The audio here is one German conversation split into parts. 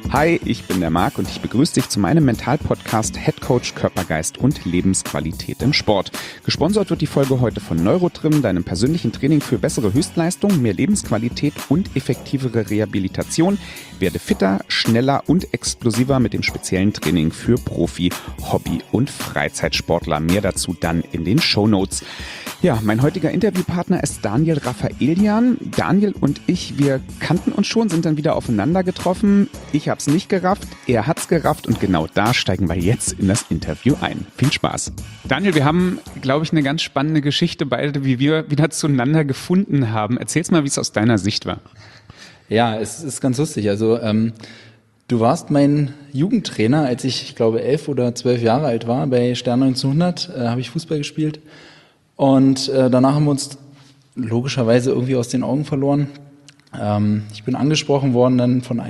Hi, ich bin der Marc und ich begrüße dich zu meinem Mental-Podcast Head Coach Körpergeist und Lebensqualität im Sport. Gesponsert wird die Folge heute von Neurotrim, deinem persönlichen Training für bessere Höchstleistung, mehr Lebensqualität und effektivere Rehabilitation. Werde fitter, schneller und explosiver mit dem speziellen Training für Profi-, Hobby- und Freizeitsportler. Mehr dazu dann in den Shownotes. Ja, mein heutiger Interviewpartner ist Daniel Rafaelian. Daniel und ich, wir kannten uns schon, sind dann wieder aufeinander getroffen. Ich hab's nicht gerafft, er hat's gerafft und genau da steigen wir jetzt in das Interview ein. Viel Spaß. Daniel, wir haben, glaube ich, eine ganz spannende Geschichte beide, wie wir wieder zueinander gefunden haben. Erzähl's mal, wie es aus deiner Sicht war. Ja, es ist ganz lustig. Also du warst mein Jugendtrainer, als ich glaube 11 oder 12 Jahre alt war. Bei Stern 1900 habe ich Fußball gespielt. Und danach haben wir uns logischerweise irgendwie aus den Augen verloren. Ich bin angesprochen worden dann von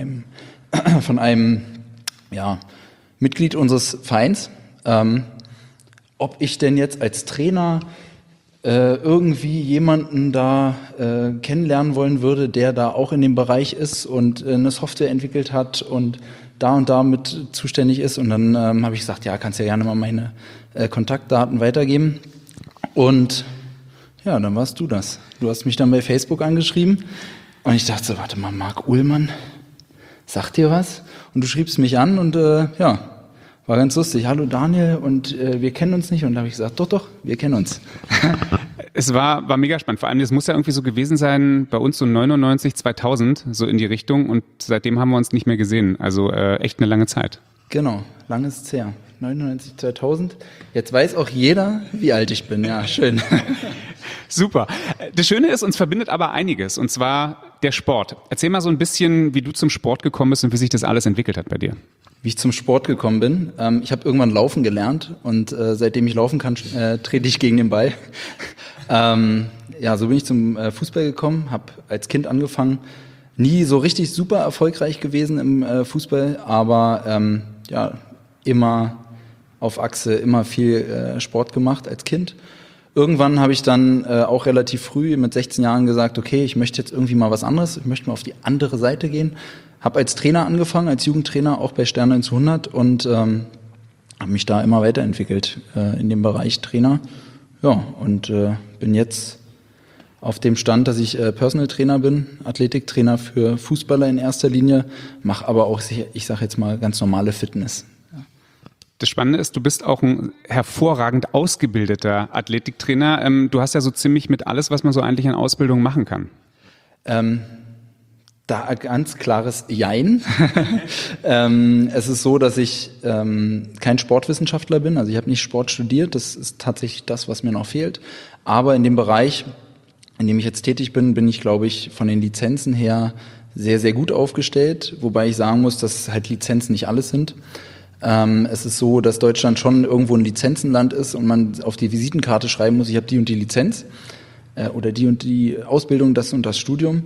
einem Mitglied unseres Vereins, ob ich denn jetzt als Trainer irgendwie jemanden da kennenlernen wollen würde, der da auch in dem Bereich ist und eine Software entwickelt hat und da mit zuständig ist. Und dann habe ich gesagt, ja, kannst ja gerne mal meine Kontaktdaten weitergeben. Und ja, dann warst du das. Du hast mich dann bei Facebook angeschrieben und ich dachte so, warte mal, Marc Uhlmann, sagt dir was? Und du schriebst mich an und war ganz lustig. Hallo Daniel, und wir kennen uns nicht. Und da habe ich gesagt, doch, wir kennen uns. Es war mega spannend. Vor allem, das muss ja irgendwie so gewesen sein, bei uns so 99, 2000, so in die Richtung. Und seitdem haben wir uns nicht mehr gesehen. Also echt eine lange Zeit. Genau, lang ist es her. 99, 2000. Jetzt weiß auch jeder, wie alt ich bin. Ja, schön. Super. Das Schöne ist, uns verbindet aber einiges, und zwar der Sport. Erzähl mal so ein bisschen, wie du zum Sport gekommen bist und wie sich das alles entwickelt hat bei dir. Wie ich zum Sport gekommen bin. Ich habe irgendwann laufen gelernt und seitdem ich laufen kann, trete ich gegen den Ball. So bin ich zum Fußball gekommen, habe als Kind angefangen. Nie so richtig super erfolgreich gewesen im Fußball, aber immer auf Achse, immer viel Sport gemacht als Kind. Irgendwann habe ich dann auch relativ früh mit 16 Jahren gesagt, okay, ich möchte jetzt irgendwie mal was anderes, ich möchte mal auf die andere Seite gehen. Habe als Trainer angefangen, als Jugendtrainer, auch bei Stern 1900 und habe mich da immer weiterentwickelt in dem Bereich Trainer. Ja, und bin jetzt auf dem Stand, dass ich Personal Trainer bin, Athletiktrainer für Fußballer in erster Linie, mache aber auch, ich sage jetzt mal, ganz normale Fitness. Das Spannende ist, du bist auch ein hervorragend ausgebildeter Athletiktrainer. Du hast ja so ziemlich mit alles, was man so eigentlich an Ausbildung machen kann. Da ganz klares Jein. Es ist so, dass ich kein Sportwissenschaftler bin, also ich habe nicht Sport studiert, das ist tatsächlich das, was mir noch fehlt. Aber in dem Bereich, in dem ich jetzt tätig bin, bin ich, glaube ich, von den Lizenzen her sehr, sehr gut aufgestellt, wobei ich sagen muss, dass halt Lizenzen nicht alles sind. Es ist so, dass Deutschland schon irgendwo ein Lizenzenland ist und man auf die Visitenkarte schreiben muss, ich habe die und die Lizenz oder die und die Ausbildung, das und das Studium.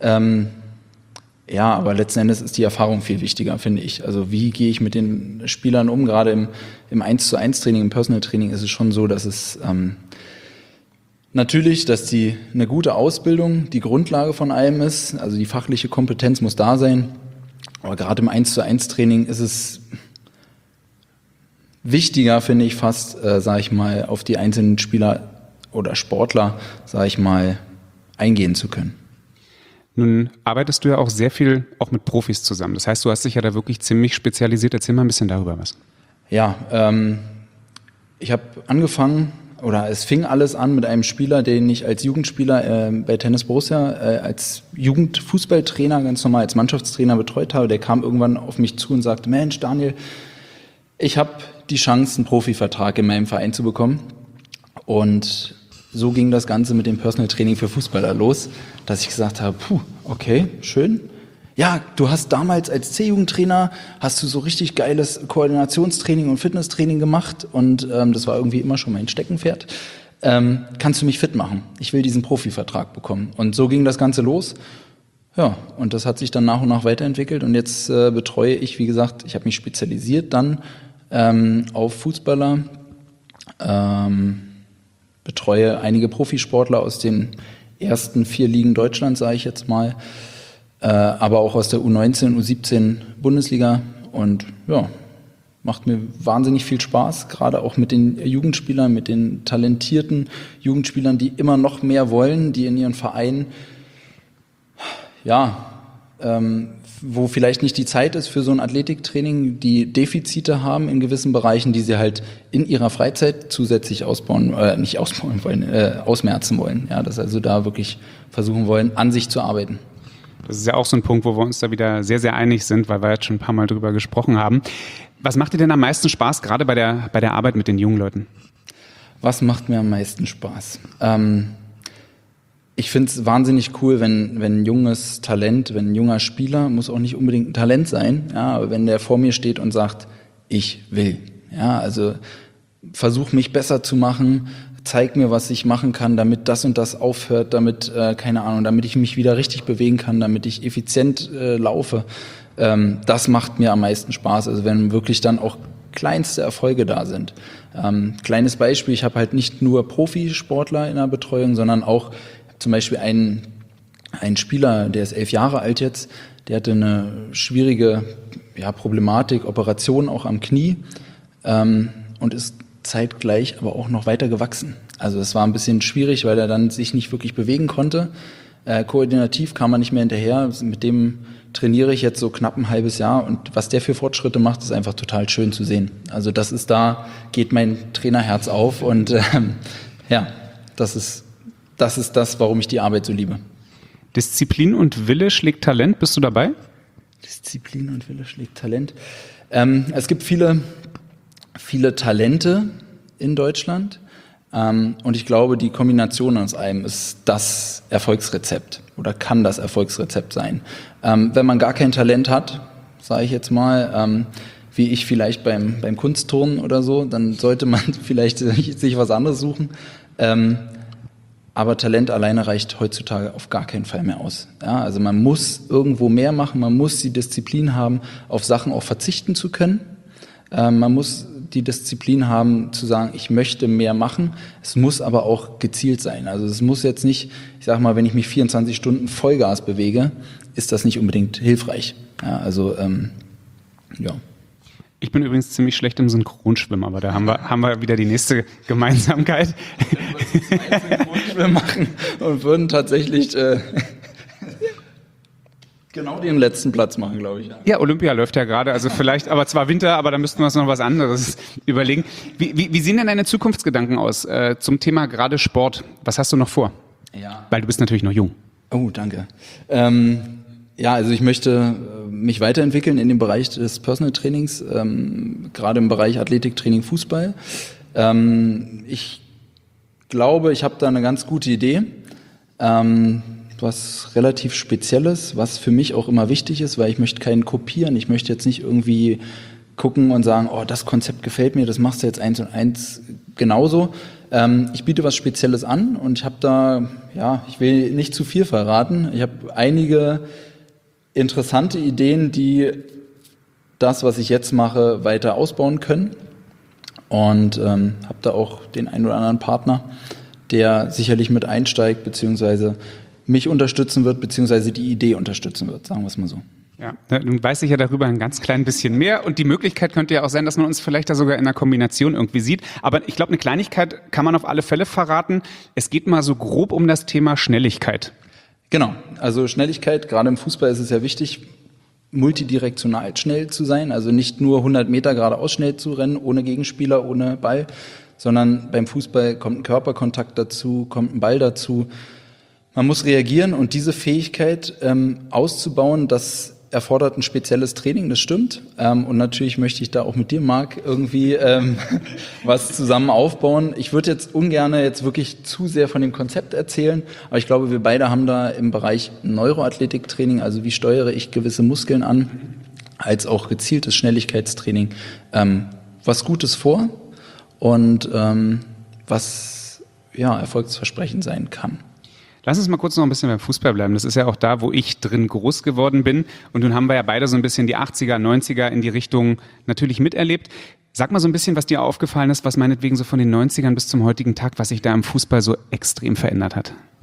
Aber letzten Endes ist die Erfahrung viel wichtiger, finde ich. Also wie gehe ich mit den Spielern um? Gerade im 1:1 Training, im Personal Training ist es schon so, dass es natürlich, dass eine gute Ausbildung die Grundlage von allem ist. Also die fachliche Kompetenz muss da sein. Aber gerade im 1:1 Training ist es wichtiger, finde ich fast, auf die einzelnen Spieler oder Sportler, eingehen zu können. Nun arbeitest du ja auch sehr viel auch mit Profis zusammen. Das heißt, du hast dich ja da wirklich ziemlich spezialisiert. Erzähl mal ein bisschen darüber was. Ja, ich habe angefangen, oder es fing alles an mit einem Spieler, den ich als Jugendspieler bei Tennis Borussia als Jugendfußballtrainer, ganz normal als Mannschaftstrainer betreut habe. Der kam irgendwann auf mich zu und sagte, Mensch, Daniel, ich habe die Chance, einen Profivertrag in meinem Verein zu bekommen. Und so ging das Ganze mit dem Personal Training für Fußballer los, dass ich gesagt habe, okay, schön. Ja, du hast damals als C-Jugendtrainer, hast du so richtig geiles Koordinationstraining und Fitnesstraining gemacht und das war irgendwie immer schon mein Steckenpferd. Kannst du mich fit machen? Ich will diesen Profivertrag bekommen. Und so ging das Ganze los. Ja, und das hat sich dann nach und nach weiterentwickelt und jetzt betreue ich, wie gesagt, ich habe mich spezialisiert dann auf Fußballer, betreue einige Profisportler aus den ersten 4 Ligen Deutschlands, sage ich jetzt mal. aber auch aus der U19, U17 Bundesliga und ja, macht mir wahnsinnig viel Spaß, gerade auch mit den Jugendspielern, mit den talentierten Jugendspielern, die immer noch mehr wollen, die in ihren Vereinen, wo vielleicht nicht die Zeit ist für so ein Athletiktraining, die Defizite haben in gewissen Bereichen, die sie halt in ihrer Freizeit zusätzlich ausmerzen wollen. Ja, dass also da wirklich versuchen wollen, an sich zu arbeiten. Das ist ja auch so ein Punkt, wo wir uns da wieder sehr, sehr einig sind, weil wir jetzt schon ein paar Mal drüber gesprochen haben. Was macht dir denn am meisten Spaß, gerade bei der Arbeit mit den jungen Leuten? Was macht mir am meisten Spaß? Ich finde es wahnsinnig cool, wenn ein junges Talent, wenn ein junger Spieler, muss auch nicht unbedingt ein Talent sein, ja, aber wenn der vor mir steht und sagt, ich will. Ja, also versuch mich besser zu machen, zeig mir, was ich machen kann, damit das und das aufhört, damit, damit ich mich wieder richtig bewegen kann, damit ich effizient laufe. Das macht mir am meisten Spaß, also wenn wirklich dann auch kleinste Erfolge da sind. Kleines Beispiel, ich habe halt nicht nur Profisportler in der Betreuung, sondern auch zum Beispiel einen Spieler, der ist 11 Jahre alt jetzt, der hatte eine schwierige Problematik, Operation auch am Knie und ist zeitgleich aber auch noch weiter gewachsen. Also es war ein bisschen schwierig, weil er dann sich nicht wirklich bewegen konnte. Koordinativ kam er nicht mehr hinterher. Mit dem trainiere ich jetzt so knapp ein halbes Jahr und was der für Fortschritte macht, ist einfach total schön zu sehen. Also da geht mein Trainerherz auf und das ist das, warum ich die Arbeit so liebe. Disziplin und Wille schlägt Talent. Bist du dabei? Disziplin und Wille schlägt Talent. Es gibt viele Talente in Deutschland und ich glaube, die Kombination aus allem ist das Erfolgsrezept oder kann das Erfolgsrezept sein. Wenn man gar kein Talent hat, sage ich jetzt mal, wie ich vielleicht beim Kunstturnen oder so, dann sollte man vielleicht sich was anderes suchen. Aber Talent alleine reicht heutzutage auf gar keinen Fall mehr aus. Ja, also man muss irgendwo mehr machen, man muss die Disziplin haben, auf Sachen auch verzichten zu können. Man muss die Disziplin haben, zu sagen, ich möchte mehr machen. Es muss aber auch gezielt sein. Also es muss jetzt nicht, ich sag mal, wenn ich mich 24 Stunden Vollgas bewege, ist das nicht unbedingt hilfreich. Ja, also, Ich bin übrigens ziemlich schlecht im Synchronschwimmen, aber da haben wir wieder die nächste Gemeinsamkeit. Wir würden Synchronschwimmen machen und würden tatsächlich genau den letzten Platz machen, glaube ich. Ja, Olympia läuft ja gerade, also vielleicht, aber zwar Winter, aber da müssten wir uns noch was anderes überlegen. Wie sehen denn deine Zukunftsgedanken aus zum Thema gerade Sport? Was hast du noch vor? Ja. Weil du bist natürlich noch jung. Oh, danke. Also ich möchte mich weiterentwickeln in dem Bereich des Personal Trainings, gerade im Bereich Athletiktraining, Fußball. Ich glaube, ich habe da eine ganz gute Idee, was relativ Spezielles, was für mich auch immer wichtig ist, weil ich möchte keinen kopieren. Ich möchte jetzt nicht irgendwie gucken und sagen, oh, das Konzept gefällt mir, das machst du jetzt 1:1 genauso. Ich biete was Spezielles an und ich habe da, ich will nicht zu viel verraten. Ich habe einige interessante Ideen, die das, was ich jetzt mache, weiter ausbauen können. Und habe da auch den einen oder anderen Partner, der sicherlich mit einsteigt, beziehungsweise mich unterstützen wird, beziehungsweise die Idee unterstützen wird, sagen wir es mal so. Ja, nun weiß ich ja darüber ein ganz klein bisschen mehr und die Möglichkeit könnte ja auch sein, dass man uns vielleicht da sogar in einer Kombination irgendwie sieht. Aber ich glaube, eine Kleinigkeit kann man auf alle Fälle verraten. Es geht mal so grob um das Thema Schnelligkeit. Genau, also Schnelligkeit, gerade im Fußball ist es ja wichtig, multidirektional schnell zu sein, also nicht nur 100 Meter geradeaus schnell zu rennen, ohne Gegenspieler, ohne Ball, sondern beim Fußball kommt ein Körperkontakt dazu, kommt ein Ball dazu. Man muss reagieren und diese Fähigkeit auszubauen, das erfordert ein spezielles Training, das stimmt. Und natürlich möchte ich da auch mit dir, Marc, irgendwie was zusammen aufbauen. Ich würde jetzt ungern wirklich zu sehr von dem Konzept erzählen, aber ich glaube, wir beide haben da im Bereich Neuroathletiktraining, also wie steuere ich gewisse Muskeln an, als auch gezieltes Schnelligkeitstraining, was Gutes vor und was erfolgsversprechend sein kann. Lass uns mal kurz noch ein bisschen beim Fußball bleiben. Das ist ja auch da, wo ich drin groß geworden bin. Und nun haben wir ja beide so ein bisschen die 80er, 90er in die Richtung natürlich miterlebt. Sag mal so ein bisschen, was dir aufgefallen ist, was meinetwegen so von den 90ern bis zum heutigen Tag, was sich da im Fußball so extrem verändert hat.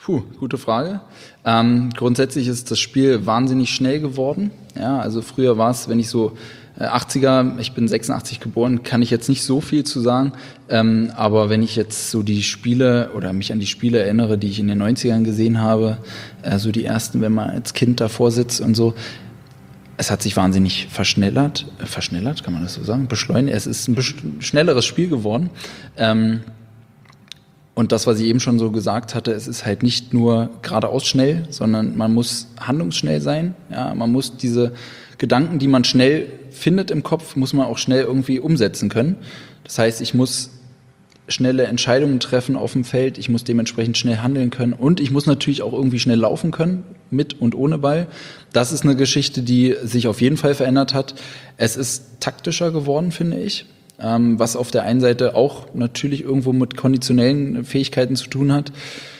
Gute Frage. Grundsätzlich ist das Spiel wahnsinnig schnell geworden. Ja, also früher war es, wenn ich so 80er, ich bin 86 geboren, kann ich jetzt nicht so viel zu sagen. Aber wenn ich jetzt so die Spiele oder mich an die Spiele erinnere, die ich in den 90ern gesehen habe, so die ersten, wenn man als Kind davor sitzt und so, es hat sich wahnsinnig verschnellert, kann man das so sagen, beschleunigt. Es ist ein schnelleres Spiel geworden. Und das, was ich eben schon so gesagt hatte, es ist halt nicht nur geradeaus schnell, sondern man muss handlungsschnell sein. Ja, man muss diese Gedanken, die man schnell findet im Kopf, muss man auch schnell irgendwie umsetzen können. Das heißt, ich muss schnelle Entscheidungen treffen auf dem Feld, ich muss dementsprechend schnell handeln können und ich muss natürlich auch irgendwie schnell laufen können, mit und ohne Ball. Das ist eine Geschichte, die sich auf jeden Fall verändert hat. Es ist taktischer geworden, finde ich, was auf der einen Seite auch natürlich irgendwo mit konditionellen Fähigkeiten zu tun hat.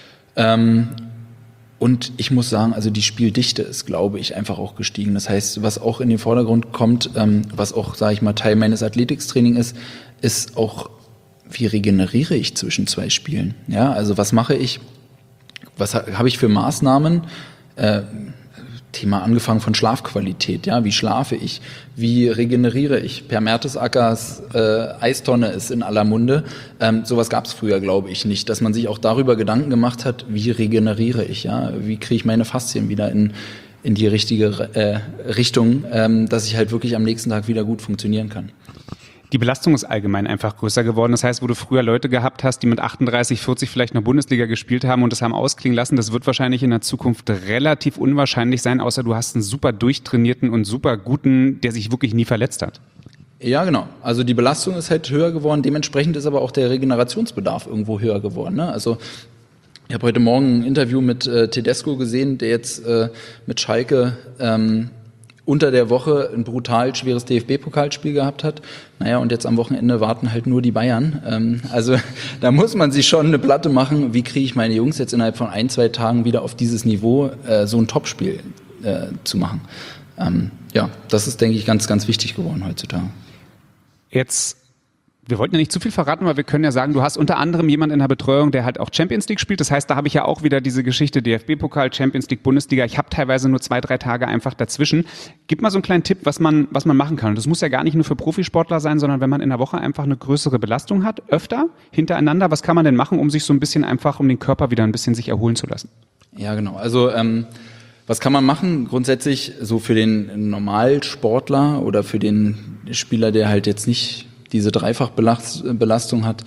Und ich muss sagen, also die Spieldichte ist, glaube ich, einfach auch gestiegen. Das heißt, was auch in den Vordergrund kommt, was auch, sage ich mal, Teil meines Athletiktrainings ist auch, wie regeneriere ich zwischen zwei Spielen? Ja, also was mache ich? Was habe ich für Maßnahmen? Thema angefangen von Schlafqualität. Ja, wie schlafe ich? Wie regeneriere ich? Per Mertesackers Eistonne ist in aller Munde. Sowas gab es früher, glaube ich, nicht. Dass man sich auch darüber Gedanken gemacht hat, wie regeneriere ich? Ja, wie kriege ich meine Faszien wieder in die richtige Richtung, dass ich halt wirklich am nächsten Tag wieder gut funktionieren kann. Die Belastung ist allgemein einfach größer geworden. Das heißt, wo du früher Leute gehabt hast, die mit 38, 40 vielleicht noch Bundesliga gespielt haben und das haben ausklingen lassen, das wird wahrscheinlich in der Zukunft relativ unwahrscheinlich sein, außer du hast einen super durchtrainierten und super guten, der sich wirklich nie verletzt hat. Ja, genau. Also die Belastung ist halt höher geworden. Dementsprechend ist aber auch der Regenerationsbedarf irgendwo höher geworden. Ne? Also ich habe heute Morgen ein Interview mit Tedesco gesehen, der jetzt mit Schalke unter der Woche ein brutal schweres DFB-Pokalspiel gehabt hat. Naja, und jetzt am Wochenende warten halt nur die Bayern. Also da muss man sich schon eine Platte machen, wie kriege ich meine Jungs jetzt innerhalb von 1-2 Tagen wieder auf dieses Niveau, so ein Topspiel zu machen. Ja, das ist, denke ich, ganz, ganz wichtig geworden heutzutage. Jetzt, wir wollten ja nicht zu viel verraten, aber wir können ja sagen, du hast unter anderem jemanden in der Betreuung, der halt auch Champions League spielt. Das heißt, da habe ich ja auch wieder diese Geschichte DFB-Pokal, Champions League, Bundesliga. Ich habe teilweise nur 2-3 Tage einfach dazwischen. Gib mal so einen kleinen Tipp, was man machen kann. Und das muss ja gar nicht nur für Profisportler sein, sondern wenn man in der Woche einfach eine größere Belastung hat, öfter, hintereinander, was kann man denn machen, um sich so ein bisschen einfach, um den Körper wieder ein bisschen sich erholen zu lassen? Ja, genau. Also was kann man machen? Grundsätzlich so für den Normalsportler oder für den Spieler, der halt jetzt nicht diese Dreifachbelastung hat,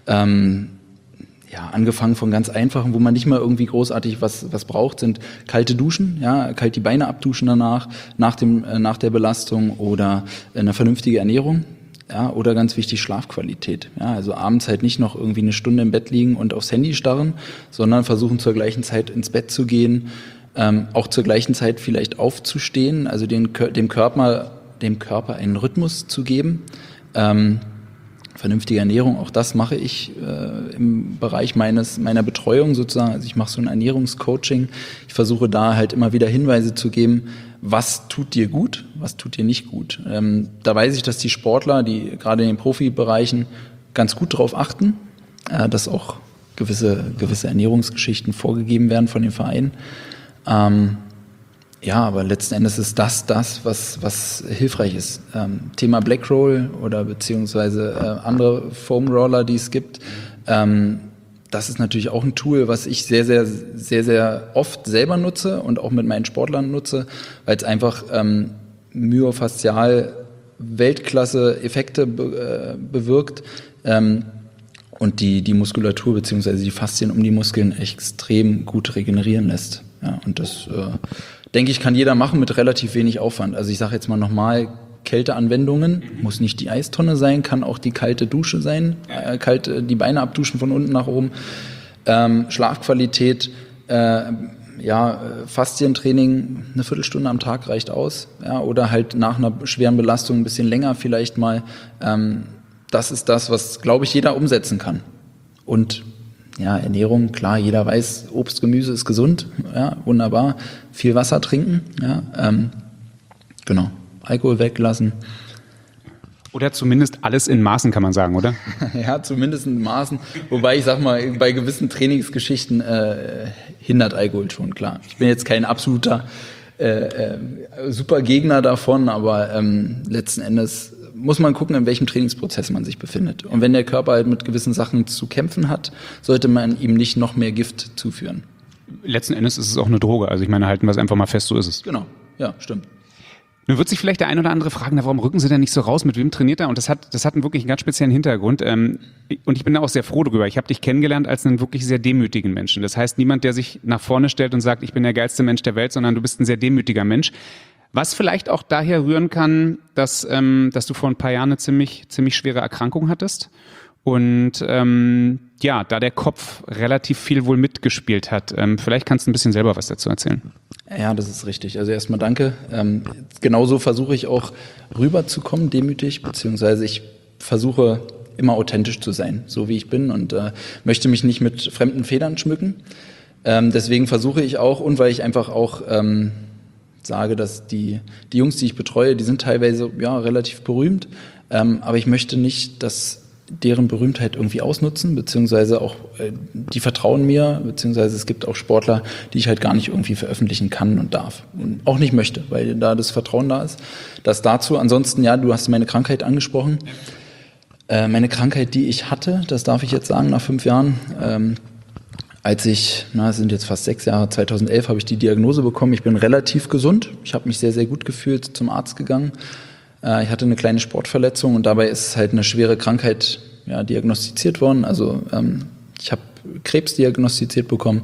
ja, angefangen von ganz einfachen, wo man nicht mal irgendwie großartig was braucht, sind kalte Duschen, ja, kalt die Beine abduschen danach, nach der Belastung oder eine vernünftige Ernährung, ja, oder ganz wichtig Schlafqualität, ja, also abends halt nicht noch irgendwie eine Stunde im Bett liegen und aufs Handy starren, sondern versuchen zur gleichen Zeit ins Bett zu gehen, auch zur gleichen Zeit vielleicht aufzustehen, also dem Körper einen Rhythmus zu geben. Vernünftige Ernährung, auch das mache ich im Bereich meiner Betreuung sozusagen. Also ich mache so ein Ernährungscoaching. Ich versuche da halt immer wieder Hinweise zu geben, was tut dir gut, was tut dir nicht gut. Da weiß ich, dass die Sportler, die gerade in den Profibereichen ganz gut darauf achten, dass auch gewisse Ernährungsgeschichten vorgegeben werden von den Vereinen. Ja, aber letzten Endes ist das, was hilfreich ist. Thema Black Roll oder beziehungsweise andere Foam Roller, die es gibt. Das ist natürlich auch ein Tool, was ich sehr, sehr, sehr, sehr oft selber nutze und auch mit meinen Sportlern nutze, weil es einfach myofaszial Weltklasse-Effekte bewirkt und die Muskulatur beziehungsweise die Faszien um die Muskeln extrem gut regenerieren lässt. Ja, und das denke ich, kann jeder machen mit relativ wenig Aufwand. Also ich sage jetzt mal nochmal, Kälteanwendungen, muss nicht die Eistonne sein, kann auch die kalte Dusche sein, die Beine abduschen von unten nach oben, Schlafqualität, Faszientraining, eine Viertelstunde am Tag reicht aus, ja, oder halt nach einer schweren Belastung ein bisschen länger vielleicht mal. Das ist das, was, glaube ich, jeder umsetzen kann. Und ja, Ernährung, klar, jeder weiß, Obst, Gemüse ist gesund, ja, wunderbar. Viel Wasser trinken, ja, genau. Alkohol weglassen. Oder zumindest alles in Maßen, kann man sagen, oder? Ja, zumindest in Maßen. Wobei ich sag mal, bei gewissen Trainingsgeschichten hindert Alkohol schon, klar. Ich bin jetzt kein absoluter super Gegner davon, aber letzten Endes muss man gucken, in welchem Trainingsprozess man sich befindet. Und wenn der Körper halt mit gewissen Sachen zu kämpfen hat, sollte man ihm nicht noch mehr Gift zuführen. Letzten Endes ist es auch eine Droge. Also ich meine, halten wir es einfach mal fest, so ist es. Genau, ja, stimmt. Nun wird sich vielleicht der ein oder andere fragen, warum rücken Sie denn nicht so raus, mit wem trainiert er? Und das hat einen wirklich einen ganz speziellen Hintergrund. Und ich bin da auch sehr froh drüber. Ich habe dich kennengelernt als einen wirklich sehr demütigen Menschen. Das heißt, niemand, der sich nach vorne stellt und sagt, ich bin der geilste Mensch der Welt, sondern du bist ein sehr demütiger Mensch. Was vielleicht auch daher rühren kann, dass du vor ein paar Jahren eine ziemlich schwere Erkrankung hattest. Und da der Kopf relativ viel wohl mitgespielt hat. Vielleicht kannst du ein bisschen selber was dazu erzählen. Ja, das ist richtig. Also erstmal danke. Genauso versuche ich auch rüberzukommen, demütig, beziehungsweise ich versuche immer authentisch zu sein, so wie ich bin und möchte mich nicht mit fremden Federn schmücken. Deswegen versuche ich auch, und weil ich einfach auch sage, dass die Jungs, die ich betreue, die sind teilweise relativ berühmt, aber ich möchte nicht, dass deren Berühmtheit irgendwie ausnutzen, beziehungsweise auch die vertrauen mir, beziehungsweise es gibt auch Sportler, die ich halt gar nicht irgendwie veröffentlichen kann und darf und auch nicht möchte, weil da das Vertrauen da ist. Das dazu. Ansonsten, du hast meine Krankheit angesprochen. Meine Krankheit, die ich hatte, das darf ich jetzt sagen, nach 5 Jahren, als ich, es sind jetzt fast 6 Jahre, 2011 habe ich die Diagnose bekommen. Ich bin relativ gesund. Ich habe mich sehr, sehr gut gefühlt, zum Arzt gegangen. Ich hatte eine kleine Sportverletzung und dabei ist halt eine schwere Krankheit diagnostiziert worden. Also ich habe Krebs diagnostiziert bekommen,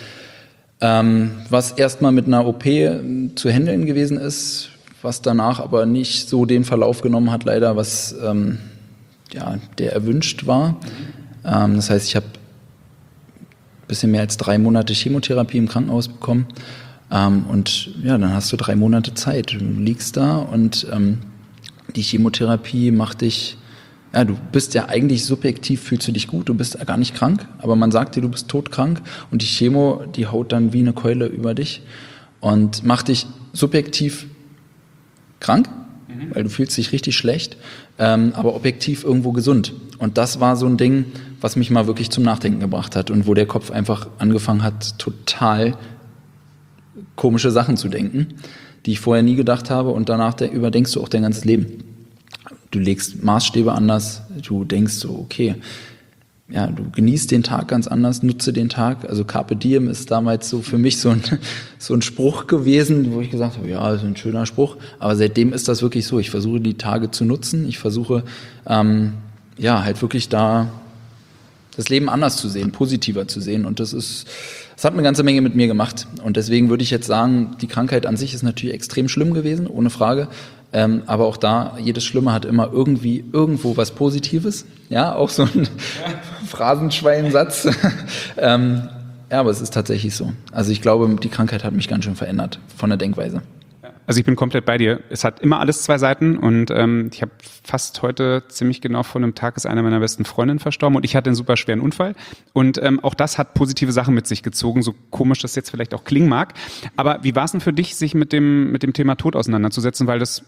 was erstmal mit einer OP zu handeln gewesen ist, was danach aber nicht so den Verlauf genommen hat, leider, was der erwünscht war. Das heißt, ich habe ein bisschen mehr als 3 Monate Chemotherapie im Krankenhaus bekommen. Und dann hast du 3 Monate Zeit. Du liegst da und die Chemotherapie macht dich, du bist ja eigentlich subjektiv, fühlst du dich gut, du bist gar nicht krank, aber man sagt dir, du bist todkrank und die Chemo, die haut dann wie eine Keule über dich und macht dich subjektiv krank, weil du fühlst dich richtig schlecht, aber objektiv irgendwo gesund. Und das war so ein Ding, was mich mal wirklich zum Nachdenken gebracht hat und wo der Kopf einfach angefangen hat, total komische Sachen zu denken, die ich vorher nie gedacht habe, und danach überdenkst du auch dein ganzes Leben. Du legst Maßstäbe anders, du denkst so, okay, du genießt den Tag ganz anders, nutze den Tag. Also Carpe Diem ist damals so für mich so ein Spruch gewesen, wo ich gesagt habe, das ist ein schöner Spruch, aber seitdem ist das wirklich so. Ich versuche die Tage zu nutzen, ich versuche halt wirklich da das Leben anders zu sehen, positiver zu sehen, und das hat eine ganze Menge mit mir gemacht. Und deswegen würde ich jetzt sagen, die Krankheit an sich ist natürlich extrem schlimm gewesen, ohne Frage. Aber auch da, jedes Schlimme hat immer irgendwo was Positives. Ja, auch so ein Phrasenschweinsatz. Aber es ist tatsächlich so. Also ich glaube, die Krankheit hat mich ganz schön verändert von der Denkweise. Also ich bin komplett bei dir. Es hat immer alles 2 Seiten und ich habe fast heute ziemlich genau vor einem Tag ist eine meiner besten Freundinnen verstorben und ich hatte einen super schweren Unfall und auch das hat positive Sachen mit sich gezogen, so komisch das jetzt vielleicht auch klingen mag. Aber wie war es denn für dich, sich mit dem Thema Tod auseinanderzusetzen, weil das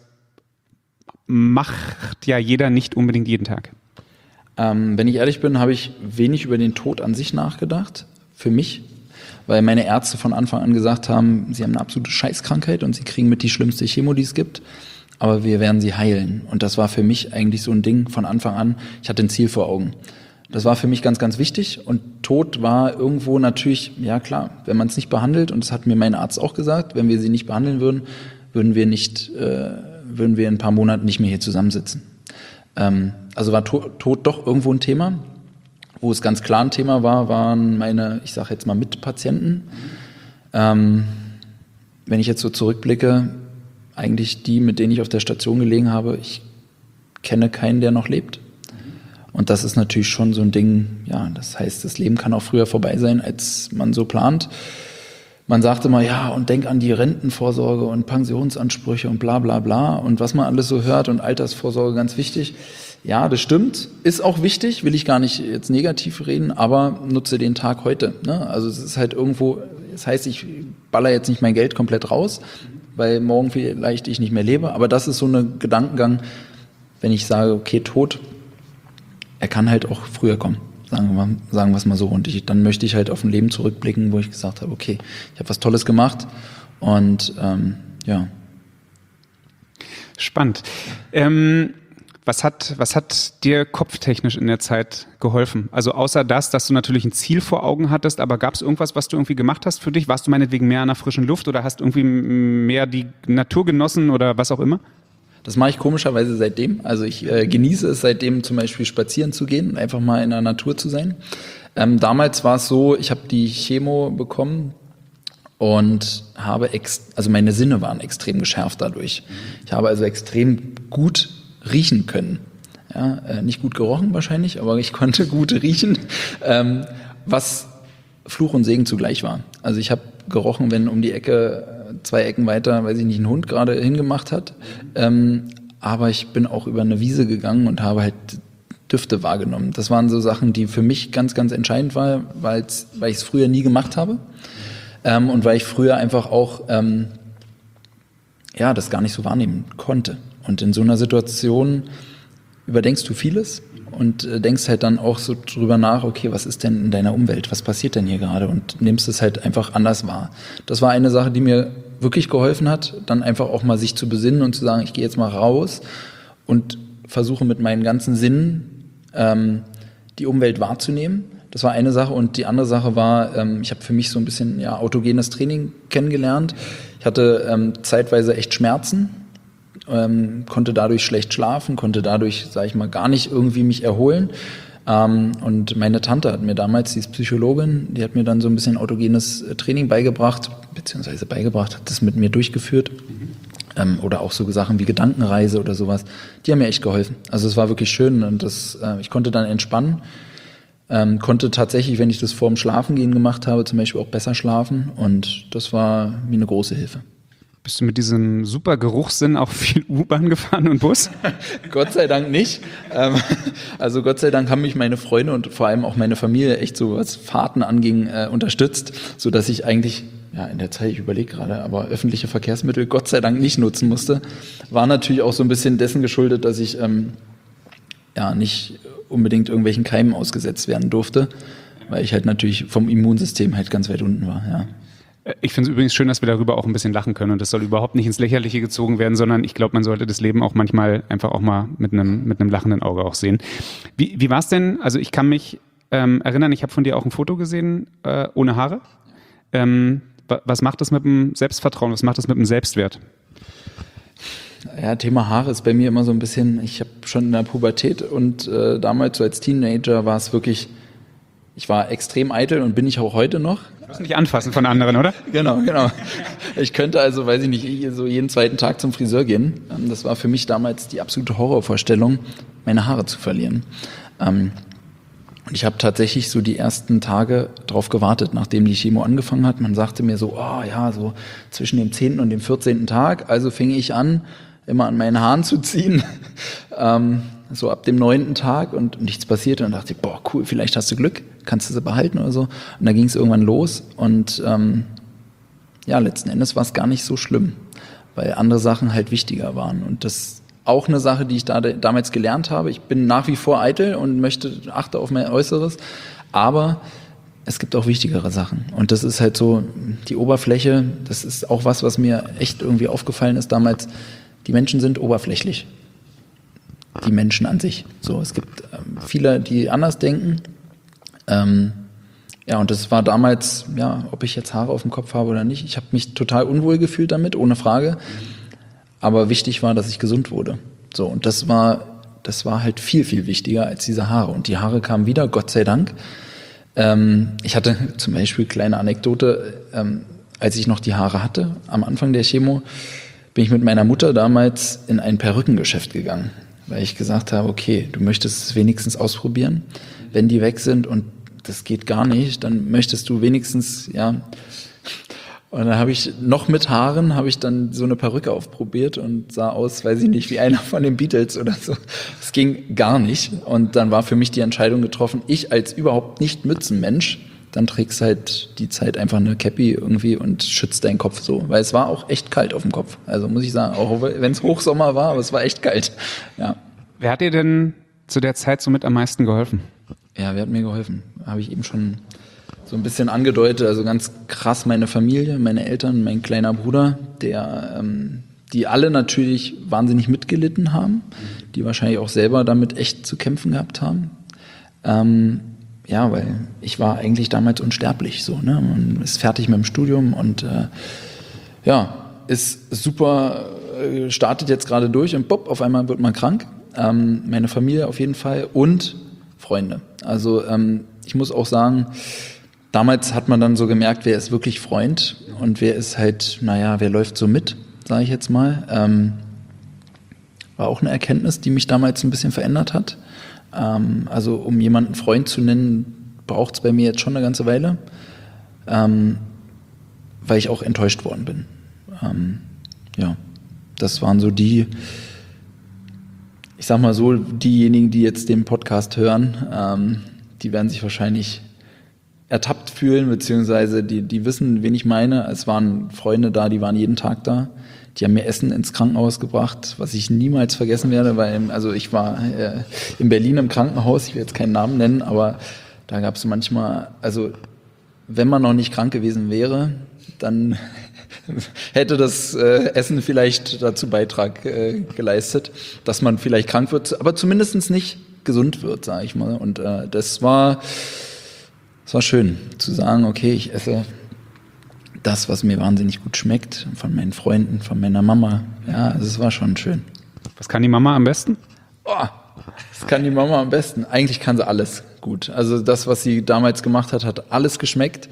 macht ja jeder nicht unbedingt jeden Tag? Wenn ich ehrlich bin, habe ich wenig über den Tod an sich nachgedacht, für mich. Weil meine Ärzte von Anfang an gesagt haben, sie haben eine absolute Scheißkrankheit und sie kriegen mit die schlimmste Chemo, die es gibt, aber wir werden sie heilen. Und das war für mich eigentlich so ein Ding von Anfang an. Ich hatte ein Ziel vor Augen. Das war für mich ganz, ganz wichtig, und Tod war irgendwo natürlich, ja klar, wenn man es nicht behandelt, und das hat mir mein Arzt auch gesagt, wenn wir sie nicht behandeln würden, würden wir in ein paar Monaten nicht mehr hier zusammensitzen. Also war Tod doch irgendwo ein Thema. Wo es ganz klar ein Thema war, waren meine, ich sage jetzt mal, Mitpatienten. Wenn ich jetzt so zurückblicke, eigentlich die, mit denen ich auf der Station gelegen habe, ich kenne keinen, der noch lebt. Und das ist natürlich schon so ein Ding, das heißt, das Leben kann auch früher vorbei sein, als man so plant. Man sagt immer, und denk an die Rentenvorsorge und Pensionsansprüche und bla bla bla und was man alles so hört, und Altersvorsorge ganz wichtig. Ja, das stimmt, ist auch wichtig, will ich gar nicht jetzt negativ reden, aber nutze den Tag heute. Ne? Also es ist halt irgendwo, das heißt, ich baller jetzt nicht mein Geld komplett raus, weil morgen vielleicht ich nicht mehr lebe, aber das ist so ein Gedankengang, wenn ich sage, okay, Tod, er kann halt auch früher kommen. Sagen wir es mal so. Und dann möchte ich halt auf ein Leben zurückblicken, wo ich gesagt habe, okay, ich habe was Tolles gemacht und ja. Spannend. Was hat dir kopftechnisch in der Zeit geholfen? Also außer das, dass du natürlich ein Ziel vor Augen hattest, aber gab es irgendwas, was du irgendwie gemacht hast für dich? Warst du meinetwegen mehr an der frischen Luft oder hast irgendwie mehr die Natur genossen oder was auch immer? Das mache ich komischerweise seitdem. Also ich genieße es seitdem zum Beispiel spazieren zu gehen und einfach mal in der Natur zu sein. Damals war es so, ich habe die Chemo bekommen und habe also meine Sinne waren extrem geschärft dadurch. Ich habe also extrem gut riechen können. Ja, nicht gut gerochen wahrscheinlich, aber ich konnte gut riechen, was Fluch und Segen zugleich war. Also ich habe gerochen, wenn um die Ecke 2 Ecken weiter, weiß ich nicht, ein Hund gerade hingemacht hat. Aber ich bin auch über eine Wiese gegangen und habe halt Düfte wahrgenommen. Das waren so Sachen, die für mich ganz, ganz entscheidend waren, weil ich es früher nie gemacht habe. Und weil ich früher einfach auch das gar nicht so wahrnehmen konnte. Und in so einer Situation überdenkst du vieles und denkst halt dann auch so drüber nach, okay, was ist denn in deiner Umwelt, was passiert denn hier gerade und nimmst es halt einfach anders wahr. Das war eine Sache, die mir wirklich geholfen hat, dann einfach auch mal sich zu besinnen und zu sagen, ich gehe jetzt mal raus und versuche mit meinen ganzen Sinnen die Umwelt wahrzunehmen. Das war eine Sache und die andere Sache war, ich habe für mich so ein bisschen autogenes Training kennengelernt. Ich hatte zeitweise echt Schmerzen, konnte dadurch schlecht schlafen, konnte dadurch, sage ich mal, gar nicht irgendwie mich erholen. Und meine Tante hat mir damals, die ist Psychologin, die hat mir dann so ein bisschen autogenes Training beigebracht, hat das mit mir durchgeführt. Oder auch so Sachen wie Gedankenreise oder sowas. Die haben mir echt geholfen. Also es war wirklich schön und ich konnte dann entspannen. Konnte tatsächlich, wenn ich das vorm Schlafengehen gemacht habe, zum Beispiel auch besser schlafen. Und das war mir eine große Hilfe. Bist du mit diesem super Geruchssinn auch viel U-Bahn gefahren und Bus? Gott sei Dank nicht. Also Gott sei Dank haben mich meine Freunde und vor allem auch meine Familie echt so, was Fahrten anging, unterstützt, sodass ich eigentlich, in der Zeit, ich überlege gerade, aber öffentliche Verkehrsmittel Gott sei Dank nicht nutzen musste. War natürlich auch so ein bisschen dessen geschuldet, dass ich nicht unbedingt irgendwelchen Keimen ausgesetzt werden durfte, weil ich halt natürlich vom Immunsystem halt ganz weit unten war, ja. Ich finde es übrigens schön, dass wir darüber auch ein bisschen lachen können und das soll überhaupt nicht ins Lächerliche gezogen werden, sondern ich glaube, man sollte das Leben auch manchmal einfach auch mal mit einem lachenden Auge auch sehen. Wie war es denn? Also ich kann mich erinnern, ich habe von dir auch ein Foto gesehen, ohne Haare. Was macht das mit dem Selbstvertrauen? Was macht das mit dem Selbstwert? Ja, Thema Haare ist bei mir immer so ein bisschen, ich habe schon in der Pubertät und damals so als Teenager war es wirklich, ich war extrem eitel und bin ich auch heute noch. Du musst nicht anfassen von anderen, oder? Genau. Ich könnte also, weiß ich nicht, so jeden zweiten Tag zum Friseur gehen. Das war für mich damals die absolute Horrorvorstellung, meine Haare zu verlieren. Und ich habe tatsächlich so die ersten Tage drauf gewartet, nachdem die Chemo angefangen hat. Man sagte mir so, so zwischen dem 10. und dem 14. Tag. Also fing ich an, immer an meinen Haaren zu ziehen. So ab dem 9. Tag und nichts passierte. Und dachte ich, cool, vielleicht hast du Glück, kannst du sie behalten oder so. Und da ging es irgendwann los und letzten Endes war es gar nicht so schlimm, weil andere Sachen halt wichtiger waren. Und das auch eine Sache, die ich damals gelernt habe. Ich bin nach wie vor eitel und achte auf mein Äußeres, aber es gibt auch wichtigere Sachen. Und das ist halt so, die Oberfläche, das ist auch was mir echt irgendwie aufgefallen ist damals. Die Menschen sind oberflächlich. Die Menschen an sich. So, es gibt viele, die anders denken. Und das war damals, ob ich jetzt Haare auf dem Kopf habe oder nicht. Ich habe mich total unwohl gefühlt damit, ohne Frage. Aber wichtig war, dass ich gesund wurde. So, und das war halt viel, viel wichtiger als diese Haare. Und die Haare kamen wieder, Gott sei Dank. Ich hatte zum Beispiel, kleine Anekdote, als ich noch die Haare hatte, am Anfang der Chemo, bin ich mit meiner Mutter damals in ein Perückengeschäft gegangen. Weil ich gesagt habe, okay, du möchtest es wenigstens ausprobieren. Wenn die weg sind und das geht gar nicht, dann möchtest du wenigstens, Und dann habe ich noch mit Haaren, dann so eine Perücke aufprobiert und sah aus, weiß ich nicht, wie einer von den Beatles oder so. Es ging gar nicht. Und dann war für mich die Entscheidung getroffen, ich als überhaupt nicht Mützenmensch, dann trägst halt die Zeit einfach eine Cappy irgendwie und schützt deinen Kopf so. Weil es war auch echt kalt auf dem Kopf. Also muss ich sagen, auch wenn es Hochsommer war, aber es war echt kalt. Ja. Wer hat dir denn zu der Zeit somit am meisten geholfen? Ja, wer hat mir geholfen? Habe ich eben schon so ein bisschen angedeutet. Also ganz krass meine Familie, meine Eltern, mein kleiner Bruder, die alle natürlich wahnsinnig mitgelitten haben, die wahrscheinlich auch selber damit echt zu kämpfen gehabt haben. Ja, weil ich war eigentlich damals unsterblich, so, ne? Man ist fertig mit dem Studium und ist super, startet jetzt gerade durch und bupp, auf einmal wird man krank. Meine Familie auf jeden Fall und Freunde. Also ich muss auch sagen, damals hat man dann so gemerkt, wer ist wirklich Freund und wer ist halt, wer läuft so mit, sage ich jetzt mal. War auch eine Erkenntnis, die mich damals ein bisschen verändert hat. Also um jemanden Freund zu nennen, braucht es bei mir jetzt schon eine ganze Weile, weil ich auch enttäuscht worden bin. Das waren so die, ich sag mal so, diejenigen, die jetzt den Podcast hören, die werden sich wahrscheinlich ertappt fühlen, beziehungsweise die wissen, wen ich meine. Es waren Freunde da, die waren jeden Tag da. Die haben mir Essen ins Krankenhaus gebracht, was ich niemals vergessen werde, weil ich war in Berlin im Krankenhaus, ich will jetzt keinen Namen nennen, aber da gab es manchmal, also wenn man noch nicht krank gewesen wäre, dann hätte das Essen vielleicht dazu Beitrag geleistet, dass man vielleicht krank wird, aber zumindest nicht gesund wird, sage ich mal. Und das war schön zu sagen, okay, ich esse das, was mir wahnsinnig gut schmeckt, von meinen Freunden, von meiner Mama. Ja, also es war schon schön. Was kann die Mama am besten? Das kann die Mama am besten. Eigentlich kann sie alles gut. Also das, was sie damals gemacht hat, hat alles geschmeckt.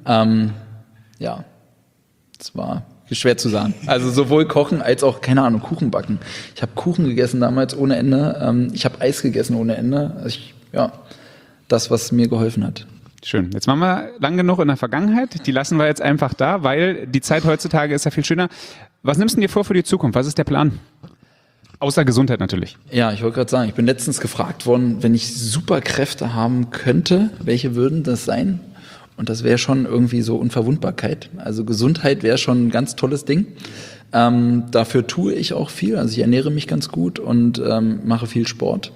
Es war schwer zu sagen. Also sowohl kochen als auch, keine Ahnung, Kuchen backen. Ich habe Kuchen gegessen damals ohne Ende. Ich habe Eis gegessen ohne Ende. Also das, was mir geholfen hat. Schön. Jetzt waren wir lang genug in der Vergangenheit. Die lassen wir jetzt einfach da, weil die Zeit heutzutage ist ja viel schöner. Was nimmst du dir vor für die Zukunft? Was ist der Plan? Außer Gesundheit natürlich. Ja, ich wollte gerade sagen, ich bin letztens gefragt worden, wenn ich Superkräfte haben könnte, welche würden das sein? Und das wäre schon irgendwie so Unverwundbarkeit. Also Gesundheit wäre schon ein ganz tolles Ding. Dafür tue ich auch viel. Also ich ernähre mich ganz gut und mache viel Sport.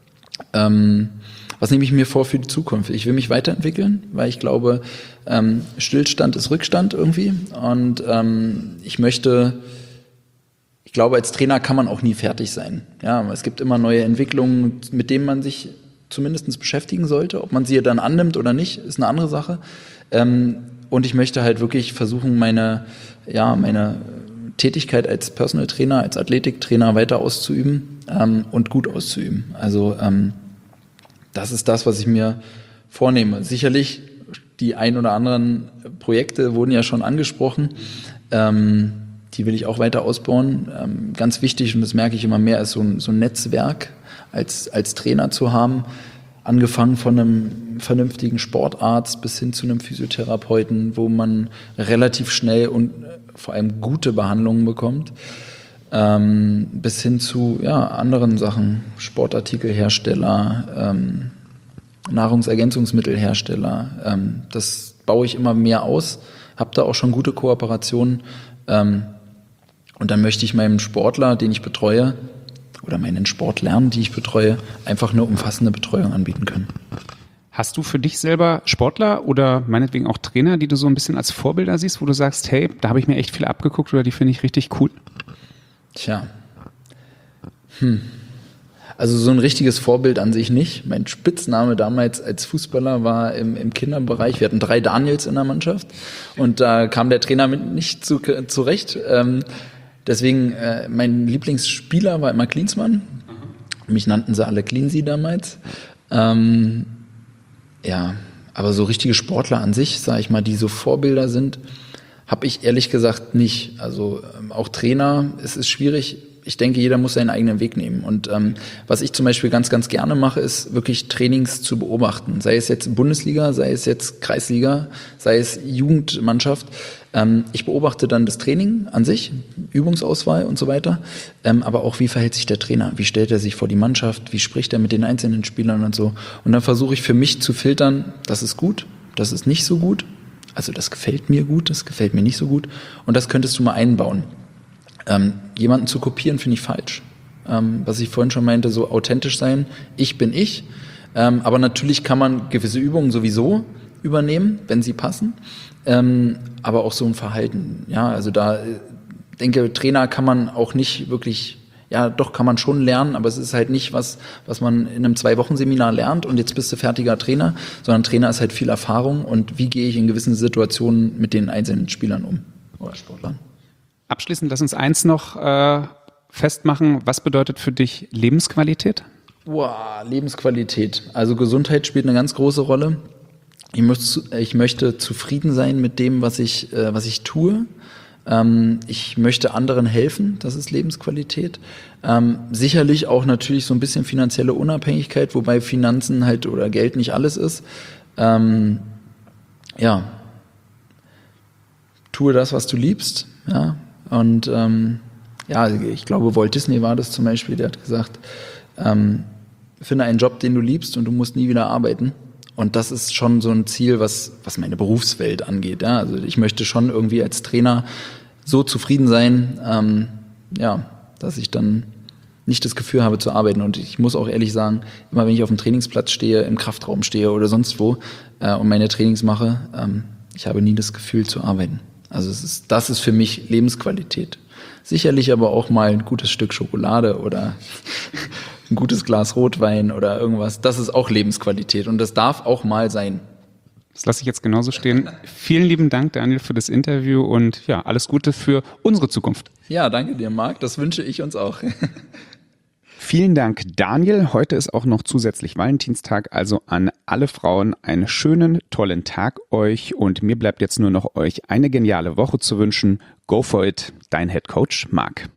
Was nehme ich mir vor für die Zukunft? Ich will mich weiterentwickeln, weil ich glaube, Stillstand ist Rückstand irgendwie. Und ich glaube, als Trainer kann man auch nie fertig sein. Ja, es gibt immer neue Entwicklungen, mit denen man sich zumindest beschäftigen sollte. Ob man sie dann annimmt oder nicht, ist eine andere Sache. Und ich möchte halt wirklich versuchen, meine Tätigkeit als Personal Trainer, als Athletiktrainer weiter auszuüben und gut auszuüben. Also das ist das, was ich mir vornehme. Sicherlich, die ein oder anderen Projekte wurden ja schon angesprochen. Die will ich auch weiter ausbauen. Ganz wichtig, und das merke ich immer mehr, ist so ein Netzwerk als Trainer zu haben. Angefangen von einem vernünftigen Sportarzt bis hin zu einem Physiotherapeuten, wo man relativ schnell und vor allem gute Behandlungen bekommt. Bis hin zu anderen Sachen, Sportartikelhersteller, Nahrungsergänzungsmittelhersteller. Das baue ich immer mehr aus, habe da auch schon gute Kooperationen. Und dann möchte ich meinem Sportler, den ich betreue, oder meinen Sportlern, die ich betreue, einfach eine umfassende Betreuung anbieten können. Hast du für dich selber Sportler oder meinetwegen auch Trainer, die du so ein bisschen als Vorbilder siehst, wo du sagst, hey, da habe ich mir echt viel abgeguckt oder die finde ich richtig cool? Tja. Also so ein richtiges Vorbild an sich nicht. Mein Spitzname damals als Fußballer war im Kinderbereich. Wir hatten 3 Daniels in der Mannschaft und da kam der Trainer mit nicht zurecht. Deswegen, mein Lieblingsspieler war immer Klinsmann. Mich nannten sie alle Cleansy damals. Aber so richtige Sportler an sich, sage ich mal, die so Vorbilder sind, habe ich ehrlich gesagt nicht. Also auch Trainer, es ist schwierig. Ich denke, jeder muss seinen eigenen Weg nehmen. Und was ich zum Beispiel ganz, ganz gerne mache, ist wirklich Trainings zu beobachten. Sei es jetzt Bundesliga, sei es jetzt Kreisliga, sei es Jugendmannschaft. Ich beobachte dann das Training an sich, Übungsauswahl und so weiter. Aber auch, wie verhält sich der Trainer? Wie stellt er sich vor die Mannschaft? Wie spricht er mit den einzelnen Spielern und so? Und dann versuche ich für mich zu filtern, das ist gut, das ist nicht so gut. Also das gefällt mir gut, das gefällt mir nicht so gut. Und das könntest du mal einbauen. Jemanden zu kopieren, finde ich falsch. Was ich vorhin schon meinte, so authentisch sein. Ich bin ich. Aber natürlich kann man gewisse Übungen sowieso übernehmen, wenn sie passen. Aber auch so ein Verhalten. Ja, also da denke, Trainer kann man auch nicht wirklich, ja, doch kann man schon lernen, aber es ist halt nicht was man in einem 2-Wochen-Seminar lernt und jetzt bist du fertiger Trainer, sondern Trainer ist halt viel Erfahrung und wie gehe ich in gewissen Situationen mit den einzelnen Spielern um oder Sportlern. Abschließend lass uns eins noch festmachen. Was bedeutet für dich Lebensqualität? Wow, Lebensqualität. Also Gesundheit spielt eine ganz große Rolle. Ich möchte zufrieden sein mit dem, was ich tue. Ich möchte anderen helfen, das ist Lebensqualität. Sicherlich auch natürlich so ein bisschen finanzielle Unabhängigkeit, wobei Finanzen halt oder Geld nicht alles ist. Ja, tue das, was du liebst. Ja, und ja, ich glaube, Walt Disney war das zum Beispiel, der hat gesagt, finde einen Job, den du liebst und du musst nie wieder arbeiten. Und das ist schon so ein Ziel, was meine Berufswelt angeht. Ja? Also ich möchte schon irgendwie als Trainer so zufrieden sein, ja, dass ich dann nicht das Gefühl habe zu arbeiten. Und ich muss auch ehrlich sagen, immer wenn ich auf dem Trainingsplatz stehe, im Kraftraum stehe oder sonst wo und meine Trainings mache, ich habe nie das Gefühl zu arbeiten. Also das ist für mich Lebensqualität. Sicherlich aber auch mal ein gutes Stück Schokolade oder ein gutes Glas Rotwein oder irgendwas. Das ist auch Lebensqualität und das darf auch mal sein. Das lasse ich jetzt genauso stehen. Vielen lieben Dank, Daniel, für das Interview und ja, alles Gute für unsere Zukunft. Ja, danke dir, Marc. Das wünsche ich uns auch. Vielen Dank, Daniel. Heute ist auch noch zusätzlich Valentinstag, also an alle Frauen einen schönen, tollen Tag euch und mir bleibt jetzt nur noch euch eine geniale Woche zu wünschen. Go for it, dein Head Coach Marc.